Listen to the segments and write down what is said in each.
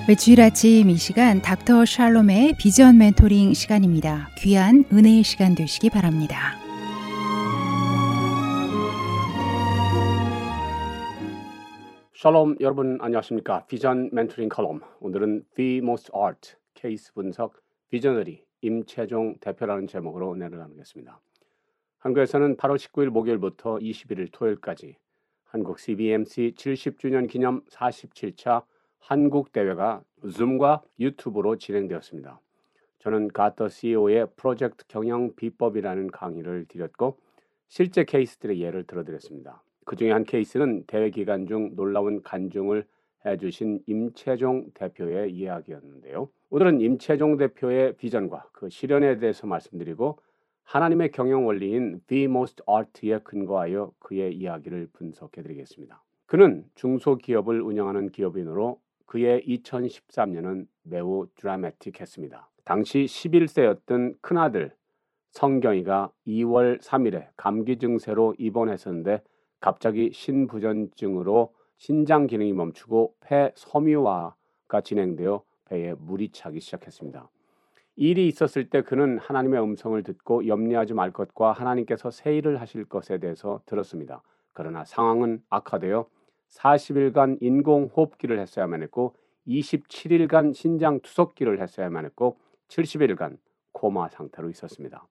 매주일 아침 이 시간 닥터 샬롬의 비전 멘토링 시간입니다. 귀한 은혜의 시간 되시기 바랍니다. 샬롬 여러분 안녕하십니까? 비전 멘토링 컬럼 오늘은 The Most Art 케이스 분석 비저너리 임채종 대표라는 제목으로 은혜를 나누겠습니다. 한국에서는 8월 19일 목요일부터 21일 토요일까지 한국 CBMC 70주년 기념 47차 한국 대회가 줌과 유튜브로 진행되었습니다. 저는 가터 CEO의 프로젝트 경영 비법이라는 강의를 드렸고 실제 케이스들의 예를 들어드렸습니다. 그 중에 한 케이스는 대회 기간 중 놀라운 간증을 해주신 임채종 대표의 이야기였는데요. 오늘은 임채종 대표의 비전과 그 실현에 대해서 말씀드리고 하나님의 경영 원리인 The Most Art에 근거하여 그의 이야기를 분석해드리겠습니다. 그는 중소기업을 운영하는 기업인으로 그의 2013년은 매우 드라마틱했습니다. 당시 11세였던 큰아들 성경이가 2월 3일에 감기 증세로 입원했었는데 갑자기 신부전증으로 신장 기능이 멈추고 폐 섬유화가 진행되어 폐에 물이 차기 시작했습니다. 이 일이 있었을 때 그는 하나님의 음성을 듣고 염려하지 말 것과 하나님께서 새 일을 하실 것에 대해서 들었습니다. 그러나 상황은 악화되어 40일간 인공호흡기를 했어야만 했고 27일간 신장투석기를 했어야만 했고 70일간 코마 상태로 있었습니다.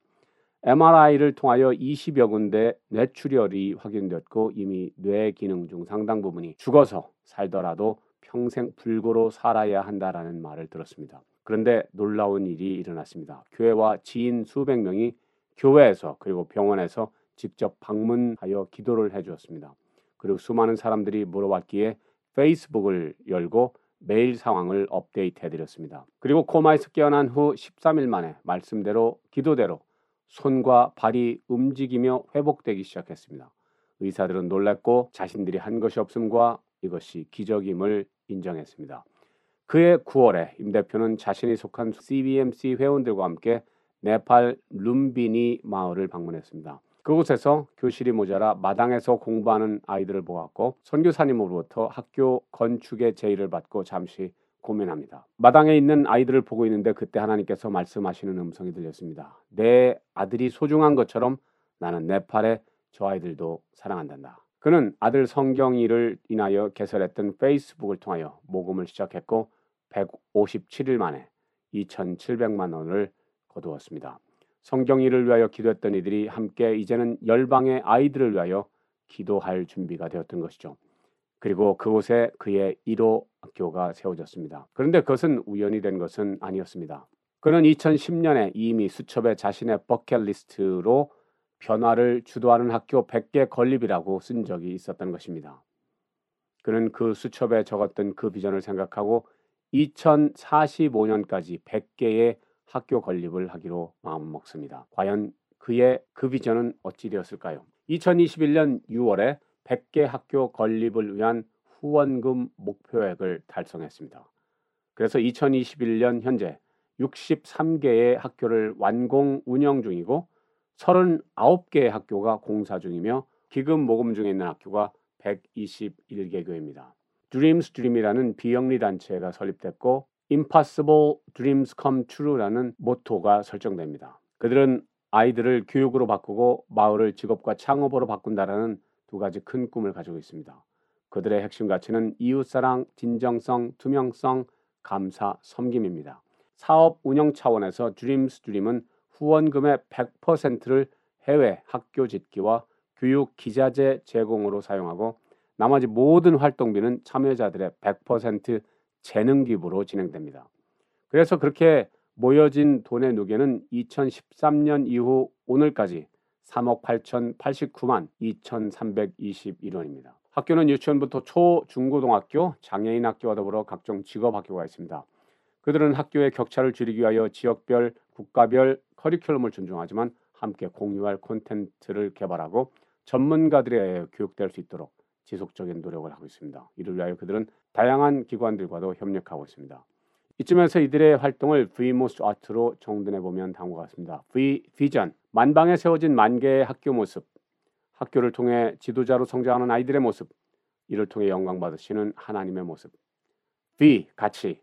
MRI를 통하여 20여 군데 뇌출혈이 확인되었고 이미 뇌 기능 중 상당 부분이 죽어서 살더라도 평생 불구로 살아야 한다라는 말을 들었습니다. 그런데 놀라운 일이 일어났습니다. 교회와 지인 수백 명이 교회에서 그리고 병원에서 직접 방문하여 기도를 해주었습니다. 그리고 수많은 사람들이 물어봤기에 페이스북을 열고 매일 상황을 업데이트해드렸습니다. 그리고 코마에서 깨어난 후 13일 만에 말씀대로 기도대로 손과 발이 움직이며 회복되기 시작했습니다. 의사들은 놀랐고 자신들이 한 것이 없음과 이것이 기적임을 인정했습니다. 그해 9월에 임 대표는 자신이 속한 CBMC 회원들과 함께 네팔 룸비니 마을을 방문했습니다. 그곳에서 교실이 모자라 마당에서 공부하는 아이들을 보았고 선교사님으로부터 학교 건축의 제의를 받고 잠시 고민합니다. 마당에 있는 아이들을 보고 있는데 그때 하나님께서 말씀하시는 음성이 들렸습니다. 내 아들이 소중한 것처럼 나는 네팔의 저 아이들도 사랑한단다. 그는 아들 성경이를 인하여 개설했던 페이스북을 통하여 모금을 시작했고 157일 만에 2,700만 원을 거두었습니다. 성경이를 위하여 기도했던 이들이 함께 이제는 열방의 아이들을 위하여 기도할 준비가 되었던 것이죠. 그리고 그곳에 그의 1호 학교가 세워졌습니다. 그런데 그것은 우연이 된 것은 아니었습니다. 그는 2010년에 이미 수첩에 자신의 버킷리스트로 변화를 주도하는 학교 100개 건립이라고 쓴 적이 있었던 것입니다. 그는 그 수첩에 적었던 그 비전을 생각하고 2045년까지 100개의 학교 건립을 하기로 마음먹습니다. 과연 그의 그 비전은 어찌 되었을까요? 2021년 6월에 100개 학교 건립을 위한 후원금 목표액을 달성했습니다. 그래서 2021년 현재 63개의 학교를 완공 운영 중이고 39개의 학교가 공사 중이며 기금 모금 중에 있는 학교가 121개 교회입니다. Dreams Dream이라는 비영리 단체가 설립됐고 Impossible Dreams Come True라는 모토가 설정됩니다. 그들은 아이들을 교육으로 바꾸고 마을을 직업과 창업으로 바꾼다라는 두 가지 큰 꿈을 가지고 있습니다. 그들의 핵심 가치는 이웃사랑, 진정성, 투명성, 감사, 섬김입니다. 사업 운영 차원에서 Dreams Dream은 후원금의 100%를 해외 학교 짓기와 교육 기자재 제공으로 사용하고 나머지 모든 활동비는 참여자들의 100% 재능 기부로 진행됩니다. 그래서 그렇게 모여진 돈의 누계는 2013년 이후 오늘까지 3억 8,089만 2,321원입니다. 학교는 유치원부터 초, 중고등학교, 장애인 학교와 더불어 각종 직업 학교가 있습니다. 그들은 학교의 격차를 줄이기 위하여 지역별, 국가별 커리큘럼을 존중하지만 함께 공유할 콘텐츠를 개발하고 전문가들에 의해 교육될 수 있도록 지속적인 노력을 하고 있습니다. 이를 위하여 그들은 다양한 기관들과도 협력하고 있습니다. 이쯤에서 이들의 활동을 The Most Art로 정돈해보면 다음과 같습니다. The Vision, 만방에 세워진 만 개의 학교 모습, 학교를 통해 지도자로 성장하는 아이들의 모습, 이를 통해 영광 받으시는 하나님의 모습. The, 가치,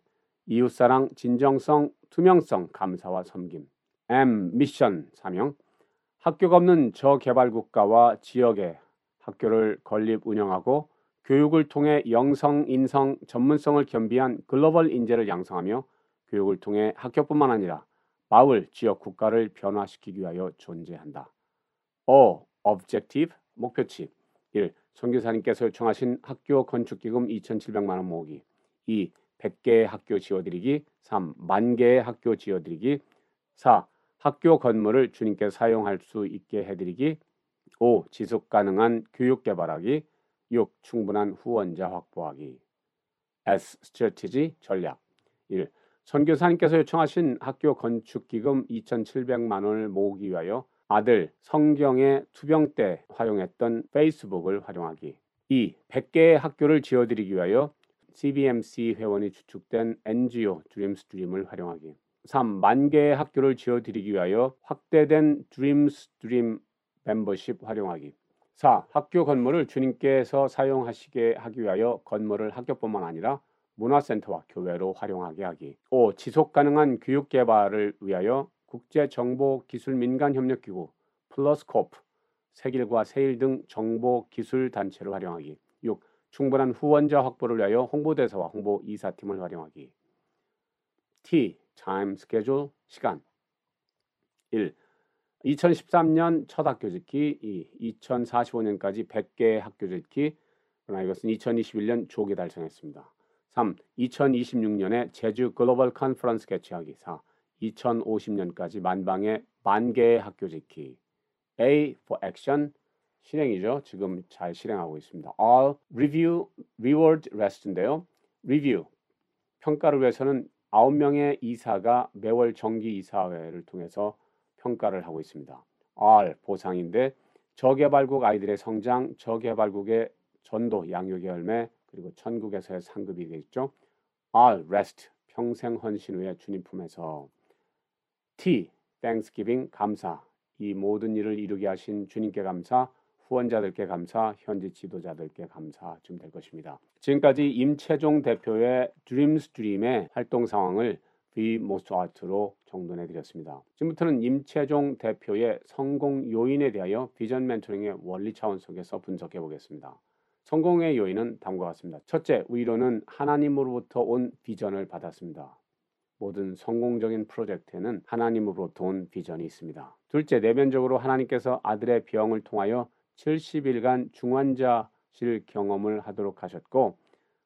이웃사랑, 진정성, 투명성, 감사와 섬김. M. 미션, 사명. 학교가 없는 저개발 국가와 지역에 학교를 건립 운영하고 교육을 통해 영성, 인성, 전문성을 겸비한 글로벌 인재를 양성하며 교육을 통해 학교뿐만 아니라 마을, 지역, 국가를 변화시키기 위하여 존재한다. O. Objective, 목표치. 1. 선교사님께서 요청하신 학교 건축기금 2,700만 원 모으기. 2. 100개의 학교 지어드리기. 3. 10,000개의 학교 지어드리기. 4. 학교 건물을 주님께 사용할 수 있게 해드리기. 5. 지속 가능한 교육 개발하기. 6. 충분한 후원자 확보하기. S. Strategy, 전략. 1. 선교사님께서 요청하신 학교 건축기금 2,700만 원을 모으기 위하여 아들 성경의 투병 때 활용했던 페이스북을 활용하기. 2. 100개의 학교를 지어드리기 위하여 CBMC 회원이 주축된 NGO Dreams Dream을 활용하기. 3. 10,000개의 학교를 지어드리기 위하여 확대된 Dreams Dream 멤버십 활용하기. 4. 학교 건물을 주님께서 사용하시게 하기 위하여 건물을 학교뿐만 아니라 문화센터와 교회로 활용하게 하기. 5. 지속 가능한 교육 개발을 위하여 국제정보기술민간협력기구 플러스코프, 세길과 세일 등 정보기술단체를 활용하기. 6. 충분한 후원자 확보를 위하여 홍보대사와 홍보이사팀을 활용하기. T. Time Schedule, 시간. 1. 2013년 첫 학교 짓기. 2. 2045년까지 100개의 학교 짓기. 그러나 이것은 2021년 조기 달성했습니다. 3. 2026년에 제주 글로벌 컨퍼런스 개최하기. 4. 2050년까지 만방에 10,000개의 학교 짓기. A for action, 실행이죠. 지금 잘 실행하고 있습니다. R, review, reward, rest인데요. review, 평가를 위해서는 9명의 이사가 매월 정기 이사회를 통해서 평가를 하고 있습니다. R, 보상인데 저개발국 아이들의 성장, 저개발국의 전도, 양육의 열매, 그리고 천국에서의 상급이 되겠죠. R, rest, 평생 헌신 후에 주님 품에서. T, thanksgiving, 감사, 이 모든 일을 이루게 하신 주님께 감사, 후원자들께 감사, 현지 지도자들께 감사쯤 될 것입니다. 지금까지 임채종 대표의 Dreams Dream의 활동 상황을 The Most Art로 정돈해 드렸습니다. 지금부터는 임채종 대표의 성공 요인에 대하여 비전 멘토링의 원리 차원 속에서 분석해 보겠습니다. 성공의 요인은 다음과 같습니다. 첫째, 위로는 하나님으로부터 온 비전을 받았습니다. 모든 성공적인 프로젝트에는 하나님으로부터 온 비전이 있습니다. 둘째, 내면적으로 하나님께서 아들의 병을 통하여 70일간 중환자실 경험을 하도록 하셨고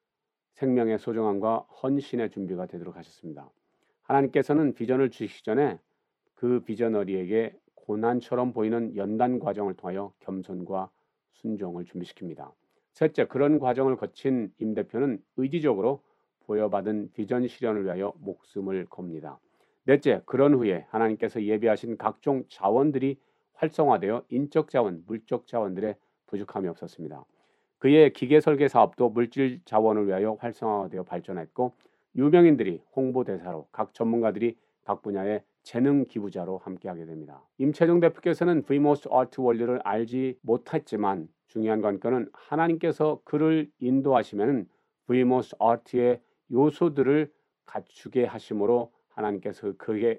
생명의 소중함과 헌신의 준비가 되도록 하셨습니다. 하나님께서는 비전을 주시기 전에 그 비전어리에게 고난처럼 보이는 연단 과정을 통하여 겸손과 순종을 준비시킵니다. 셋째, 그런 과정을 거친 임 대표는 의지적으로 부여받은 비전 실현을 위하여 목숨을 겁니다. 넷째, 그런 후에 하나님께서 예비하신 각종 자원들이 활성화되어 인적 자원, 물적 자원들의 부족함이 없었습니다. 그의 기계 설계 사업도 물질 자원을 위하여 활성화되어 발전했고 유명인들이 홍보대사로, 각 전문가들이 각 분야의 재능 기부자로 함께하게 됩니다. 임채종 대표께서는 The Most Art 원리를 알지 못했지만 중요한 관건은 하나님께서 그를 인도하시면 The Most Art의 요소들을 갖추게 하심으로 하나님께서 그에게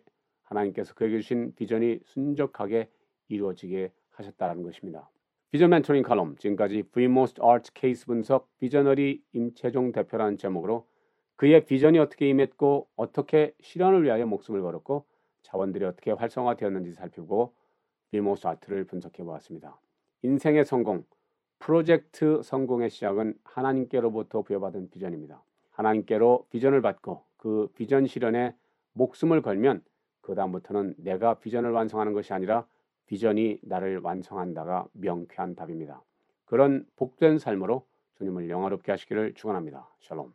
주신 비전이 순적하게 이루어지게 하셨다는 것입니다. 비전 멘토링 칼럼, 지금까지 The Most Art 케이스 분석 비저너리 임채종 대표라는 제목으로 그의 비전이 어떻게 임했고 어떻게 실현을 위하여 목숨을 걸었고 자원들이 어떻게 활성화되었는지 살펴보고 The Most Art를 분석해 보았습니다. 인생의 성공, 프로젝트 성공의 시작은 하나님께로부터 부여받은 비전입니다. 하나님께로 비전을 받고 그 비전 실현에 목숨을 걸면 그 다음부터는 내가 비전을 완성하는 것이 아니라 비전이 나를 완성한다가 명쾌한 답입니다. 그런 복된 삶으로 주님을 영화롭게 하시기를 축원합니다. 샬롬.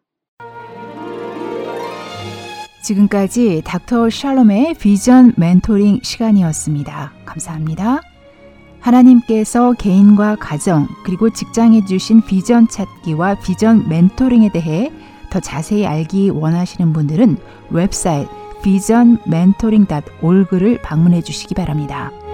지금까지 닥터 샬롬의 비전 멘토링 시간이었습니다. 감사합니다. 하나님께서 개인과 가정 그리고 직장에 주신 비전 찾기와 비전 멘토링에 대해 더 자세히 알기 원하시는 분들은 웹사이트 visionmentoring.org를 방문해 주시기 바랍니다.